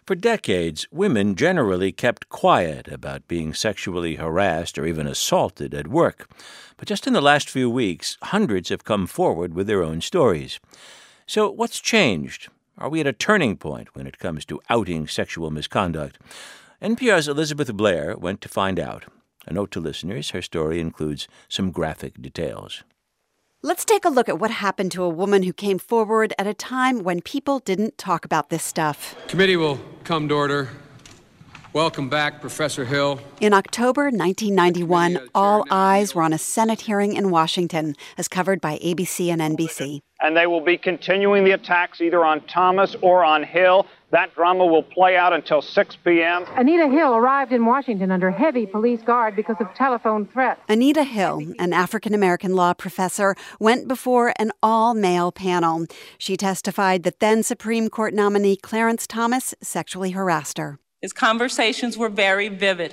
For decades, women generally kept quiet about being sexually harassed or even assaulted at work. But just in the last few weeks, hundreds have come forward with their own stories. So what's changed? Are we at a turning point when it comes to outing sexual misconduct? NPR's Elizabeth Blair went to find out. A note to listeners, her story includes some graphic details. Let's take a look at what happened to a woman who came forward at a time when people didn't talk about this stuff. Committee will come to order. Welcome back, Professor Hill. In October 1991, all eyes were on a Senate hearing in Washington, as covered by ABC and NBC. And they will be continuing the attacks either on Thomas or on Hill. That drama will play out until 6 p.m. Anita Hill arrived in Washington under heavy police guard because of telephone threats. Anita Hill, an African-American law professor, went before an all-male panel. She testified that then Supreme Court nominee Clarence Thomas sexually harassed her. His conversations were very vivid.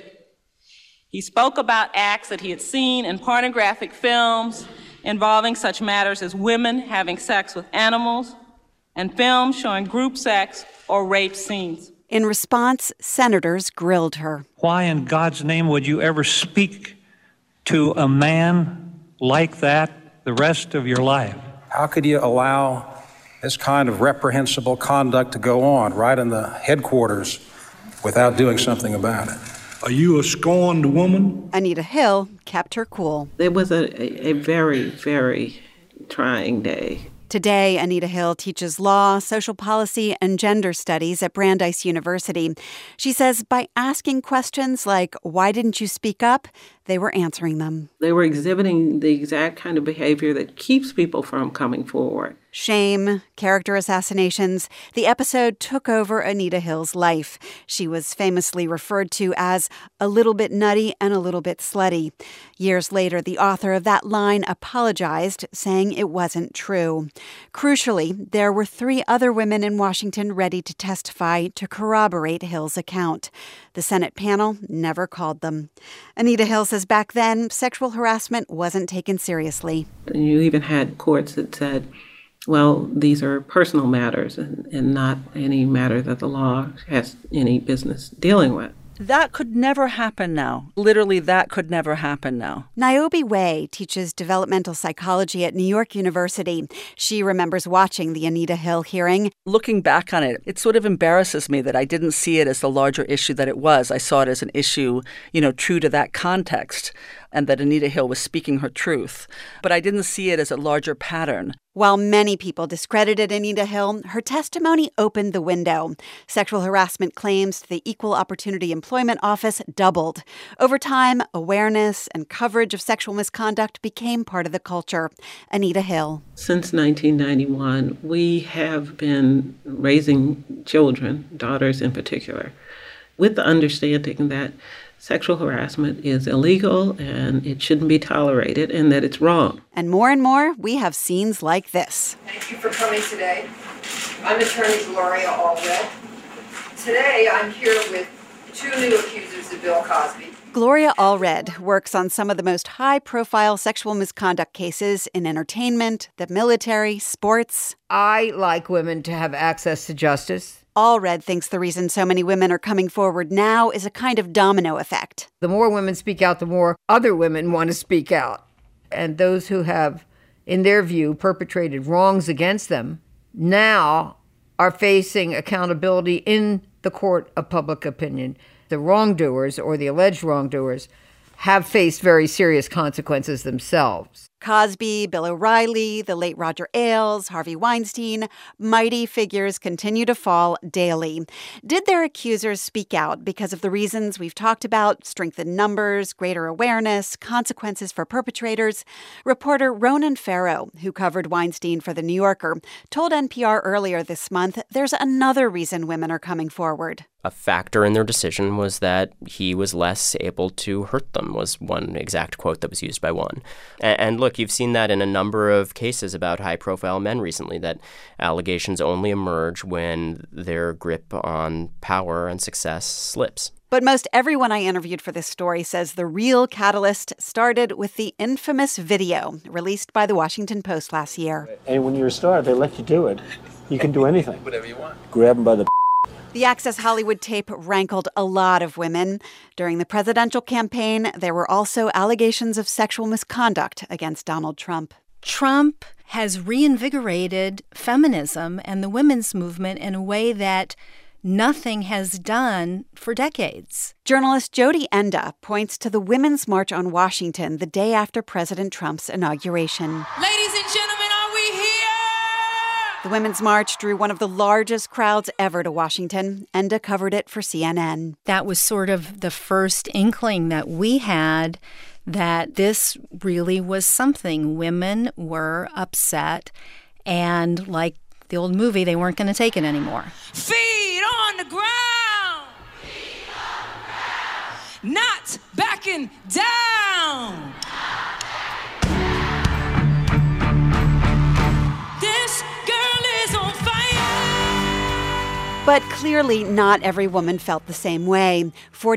He spoke about acts that he had seen in pornographic films involving such matters as women having sex with animals and films showing group sex or rape scenes. In response, senators grilled her. Why in God's name would you ever speak to a man like that the rest of your life? How could you allow this kind of reprehensible conduct to go on right in the headquarters without doing something about it? Are you a scorned woman? Anita Hill kept her cool. It was a very, very trying day. Today, Anita Hill teaches law, social policy, and gender studies at Brandeis University. She says by asking questions like, why didn't you speak up? They were answering them. They were exhibiting the exact kind of behavior that keeps people from coming forward. Shame, character assassinations. The episode took over Anita Hill's life. She was famously referred to as a little bit nutty and a little bit slutty. Years later, the author of that line apologized, saying it wasn't true. Crucially, there were 3 other women in Washington ready to testify to corroborate Hill's account. The Senate panel never called them. Anita Hill says back then, sexual harassment wasn't taken seriously. You even had courts that said, well, these are personal matters and not any matter that the law has any business dealing with. That could never happen now. Literally, that could never happen now. Niobe Way teaches developmental psychology at New York University. She remembers watching the Anita Hill hearing. Looking back on it, it sort of embarrasses me that I didn't see it as the larger issue that it was. I saw it as an issue, true to that context, and that Anita Hill was speaking her truth. But I didn't see it as a larger pattern. While many people discredited Anita Hill, her testimony opened the window. Sexual harassment claims to the Equal Opportunity Employment Office doubled. Over time, awareness and coverage of sexual misconduct became part of the culture. Anita Hill. Since 1991, we have been raising children, daughters in particular, with the understanding that sexual harassment is illegal and it shouldn't be tolerated and that it's wrong. And more, we have scenes like this. Thank you for coming today. I'm attorney Gloria Allred. Today, I'm here with 2 new accusers of Bill Cosby. Gloria Allred works on some of the most high-profile sexual misconduct cases in entertainment, the military, sports. I like women to have access to justice. Allred thinks the reason so many women are coming forward now is a kind of domino effect. The more women speak out, the more other women want to speak out. And those who have, in their view, perpetrated wrongs against them now are facing accountability in the court of public opinion. The wrongdoers or the alleged wrongdoers have faced very serious consequences themselves. Cosby, Bill O'Reilly, the late Roger Ailes, Harvey Weinstein, mighty figures continue to fall daily. Did their accusers speak out because of the reasons we've talked about? Strengthened numbers, greater awareness, consequences for perpetrators? Reporter Ronan Farrow, who covered Weinstein for The New Yorker, told NPR earlier this month there's another reason women are coming forward. A factor in their decision was that he was less able to hurt them, was one exact quote that was used by one. And look, you've seen that in a number of cases about high-profile men recently, that allegations only emerge when their grip on power and success slips. But most everyone I interviewed for this story says the real catalyst started with the infamous video released by The Washington Post last year. And when you're a star, they let you do it. You can do anything. Whatever you want. Grab them by the The Access Hollywood tape rankled a lot of women. During the presidential campaign, there were also allegations of sexual misconduct against Donald Trump. Trump has reinvigorated feminism and the women's movement in a way that nothing has done for decades. Journalist Jody Enda points to the Women's March on Washington the day after President Trump's inauguration. Ladies and gentlemen, are we here? The Women's March drew one of the largest crowds ever to Washington. Enda covered it for CNN. That was sort of the first inkling that we had that this really was something. Women were upset, and like the old movie, they weren't going to take it anymore. Feet on the ground! Feet on the ground! Not backing down! This girl is on fire! But clearly not every woman felt the same way.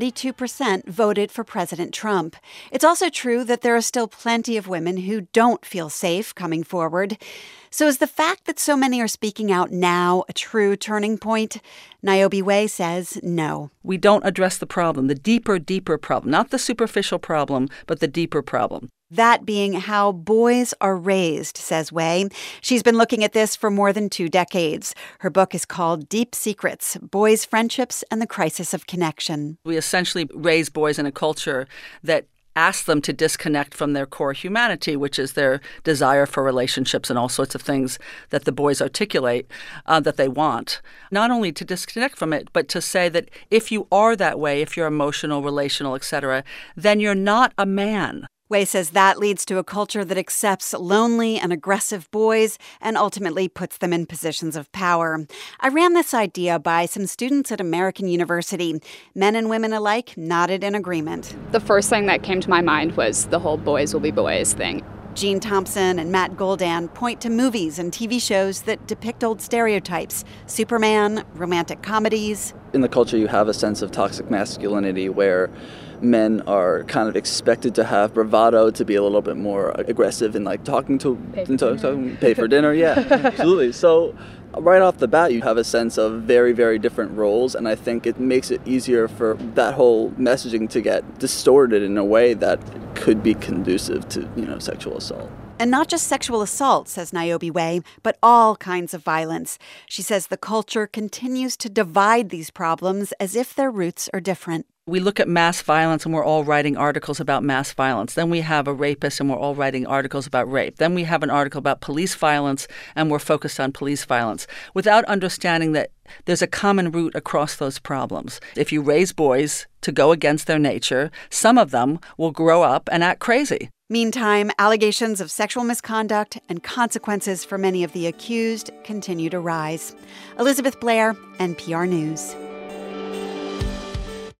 42% voted for President Trump. It's also true that there are still plenty of women who don't feel safe coming forward. So is the fact that so many are speaking out now a true turning point? Niobe Way says no. We don't address the problem, the deeper problem, not the superficial problem, but the deeper problem. That being how boys are raised, says Way. She's been looking at this for more than 2 decades. Her book is called Deep Secrets: Boys' Friendships and the Crisis of Connection. We essentially raise boys in a culture that asks them to disconnect from their core humanity, which is their desire for relationships and all sorts of things that the boys articulate that they want. Not only to disconnect from it, but to say that if you are that way, if you're emotional, relational, etc., then you're not a man. Way says that leads to a culture that accepts lonely and aggressive boys and ultimately puts them in positions of power. I ran this idea by some students at American University. Men and women alike nodded in agreement. The first thing that came to my mind was the whole boys will be boys thing. Gene Thompson and Matt Goldan point to movies and TV shows that depict old stereotypes. Superman, romantic comedies. In the culture, you have a sense of toxic masculinity where men are kind of expected to have bravado, to be a little bit more aggressive in like talking to pay for dinner. Yeah, absolutely. So right off the bat, you have a sense of very, very different roles, and I think it makes it easier for that whole messaging to get distorted in a way that could be conducive to, sexual assault. And not just sexual assault, says Niobe Way, but all kinds of violence. She says the culture continues to divide these problems as if their roots are different. We look at mass violence and we're all writing articles about mass violence. Then we have a rapist and we're all writing articles about rape. Then we have an article about police violence and we're focused on police violence without understanding that there's a common root across those problems. If you raise boys to go against their nature, some of them will grow up and act crazy. Meantime, allegations of sexual misconduct and consequences for many of the accused continue to rise. Elizabeth Blair, NPR News.